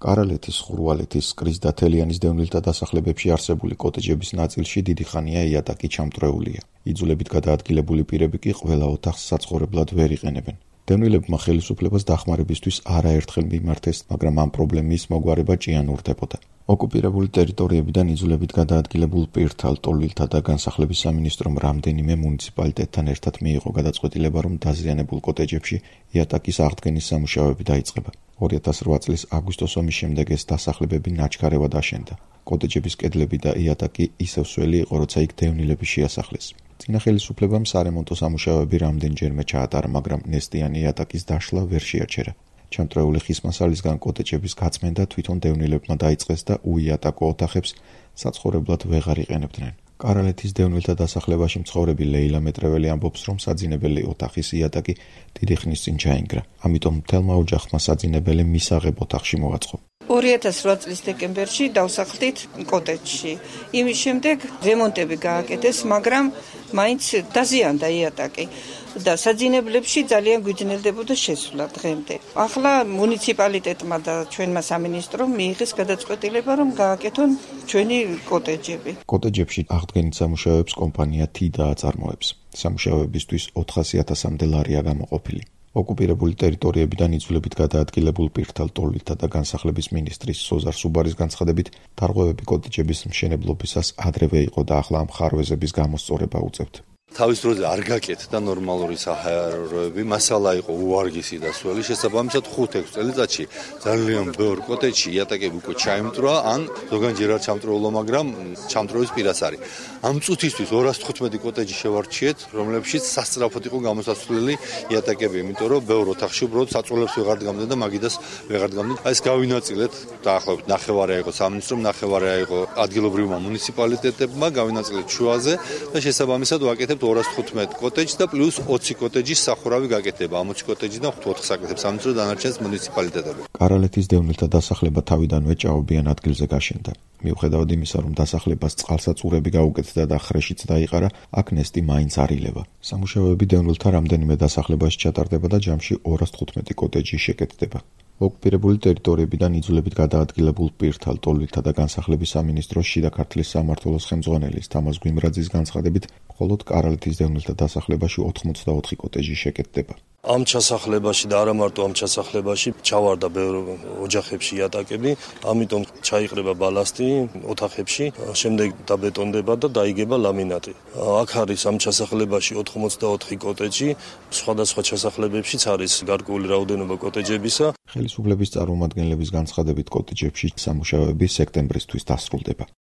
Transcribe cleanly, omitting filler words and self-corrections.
კარალეთის, ხურვალეთის, კრის და თელიანის დევნილთა დასახლებებში არსებული კოტეჯების ნაწილში დიდი ხანია იატაკი ჩამწრეულია. იძულებით გადაადგილებული პირები კი ყველა ოთახს საცხოვრებლად ვერ იყენებენ. დევნილებმა ხელისუფლებას დახმარებისთვის არაერთხელ მიმართეს, მაგრამ ამ პრობლემის მოგვარება ჭიანურდებოდა. ოკუპირებული ტერიტორიებიდან იძულებით გადაადგილებულ პირთა, ლტოლვილთა და განსახლების სამინისტრომ რამდენიმე მუნიციპალიტეტთან ერთად მიიღო გადაწყვეტილება, რომ დაზიანებულ კოტეჯებში იატაკის აღდგენის სამუშაოები დაიწყება. 2008 წლის აგვისტოს ომის შემდეგ ეს დასახლებები ნაჩქარევად აშენდა. კოტეჯების კედლები და იატაკი ისევ სველი იყო, როცა იქ დევნილები შეასახლეს. წინა ხელისუფლებამ სარემონტო სამუშაოები რამდენჯერმე ჩაატარა, მაგრამ ნესტიანი იატაკის დაშლა ვერ შეაჩერა. ჩამწრეული ხის მასალისგან კოტეჯების გაწმენდა თვითონ დევნილებმა დაიწყეს და უიატაკო ოთახებს საცხოვრებლად ვეღარ იყენებდნენ. კარალეთის დევნილთა დასახლებაში მცხოვრები ლეილა მეტრეველი ამბობს, რომ საძინებელი ოთახის იატაკი დიდი ხნის წინ ჩაინგრა. ამიტომ მთელმა ოჯახმა საძინებელი მისაღებ ოთახში მოვაწყო. 2008 წლის დეკემბერში დავსახლდით კოტეჯში. იმის შემდეგ რემონტები გააკეთეს, მაგრამ მაინც დაზიანდა იატაკი და საძინებლებში ძალიან გვიძნელდებოდა შესვლა დღემდე. ახლა მუნიციპალიტეტმა და ჩვენმა სამინისტრომ მიიღეს გადაწყვეტილება, რომ გააკეთონ ჩვენი კოტეჯები. კოტეჯებში აღდგენის სამუშაოებს კომპანია თიდა აწარმოებს. სამუშაოებისთვის 400,000-მდე ლარია გამოყოფილი. ოკუპირებული ტერიტორიებიდან იძულებით გადაადგილებულ პირთა, ლტოლვილთა და განსახლების მინისტრის სოზარ სუბარის განცხადებით, დარღვევები კოტეჯების მშენებლობისას ადრევე იყო და ახლა ამ ხარვეზების გამოსწორება უწევთ. თავის დროზე არ გაკეთდა ნორმალური საჰაეროები, მასალა იყო უვარგისი და სველი, შესაბამისად 5-6 წელიწადში ძალიან ბევრ კოტეჯში იატაკები უკვე ჩაიმტვრა, ან ზოგადად არ ჩამტვრეულა, მაგრამ ჩამტვრევის პირას არის. ამ წუთისთვის 215 კოტეჯი შევარჩიეთ, რომლებშიც სასწრაფოდ იყო გამოსაცვლელი იატაკები, იმიტომ რომ ბევრ ოთახში უბრალოდ საწოლებს ვეღარ დგამდნენ და მაგიდას ვეღარ დგამდნენ. ეს გავინაწილეთ დაახლოებით ნახევარი იყო სამინისტრომ, ნახევარი იყო ადგილობრივმა მუნიციპალიტეტებმა, გავინაწილეთ შუაზე და შესაბამისად ვაკეთებთ 215 კოტეჯს და პლუს 20 კოტეჯის სახურავი გაკეთება. ამ 20 კოტეჯიდან 5 ოთახს აკეთებს სამინისტრო, დანარჩენს მუნიციპალიტეტები. კარალეთის დევნილთა დასახლება თავიდანვე ჭაობიან ადგილზე გაშენდა. მიუხედავად იმისა, რომ დასახლებას წყალსაწურები გაუკეთდა და ხრეშიც დაიყარა, აქ ნესტი მაინც არ ილევა. სამუშაოები დევნილთა რამდენიმე დასახლებაში ჩატარდება და ჯამში 215 კოტეჯი შეკეთდება. ოკუპირებული ტერიტორიებიდან იძულებით გადაადგილებულ პირთა, ლტოლვილთა და განსახლების სამინისტროს შიდა ქართლის სამმართველოს ხელმძღვანელის თამაზ გვიმრაძის განცხადებით, მხოლოდ კარალეთის დევნილთა დასახლებაში 84 კოტეჯი შეკეთდება. ამ ჩასახლებაში და არა მარტო ამ ჩასახლებაში ჩავარდა ბევრ ოჯახებში იატაკები, ამიტომ ჩაიყრება ბალასტი ოთახებში, შემდეგ დაბეტონდება და დაიგება ლამინატი. აქ არის ამ ჩასახლებაში 84 კოტეჯი, სხვადასხვა ჩასახლებებშიც არის გარკვეული რაოდენობა კოტეჯებისა. ხელისუფლების წარმომადგენლების განცხადებით კოტეჯებში სამუშაოები სექტემბრისთვის დასრულდება.